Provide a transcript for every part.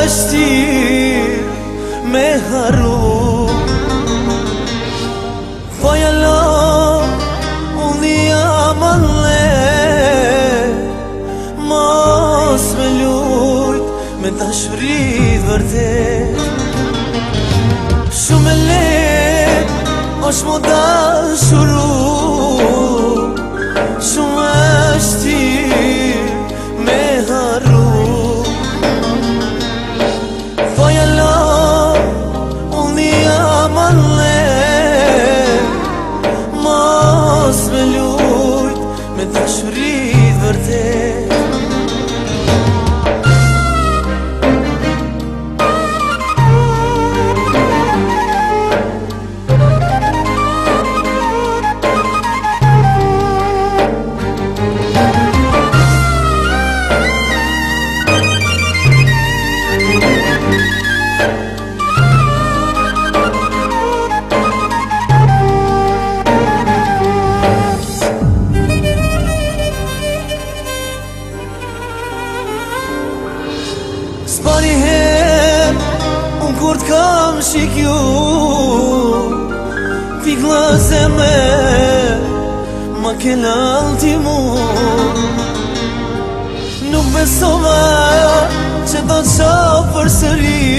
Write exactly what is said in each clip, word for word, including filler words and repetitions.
vështir me harru. Po jalo, unë jam alle, mos me lujt me dashurit vërtet. Shumë e let, është mu dashuru, shumë vështir me harru. Po jalo, unë jam alle, mos me lujt me dashurit vërtet. S'pani her, unë kur t'kam shikju, t'i glase me, ma ke lalti mu. Nuk besova që do qa për sëri,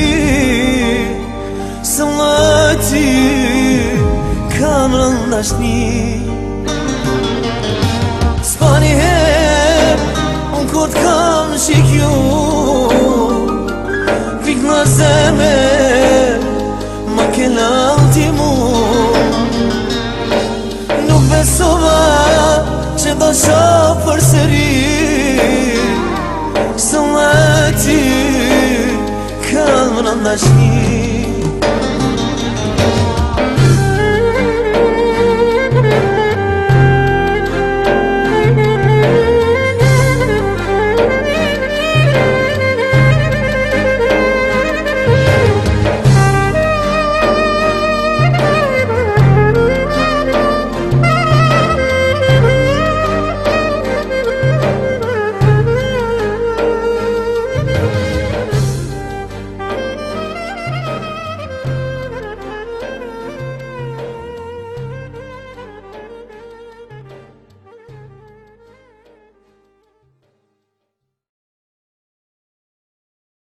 se më ty kam rëndashni. S'pani her, unë kur t'kam shikju, në zemer, ma ke lalti mu. Nuk besova që do qa për sëri, se më ty kam rëndashni.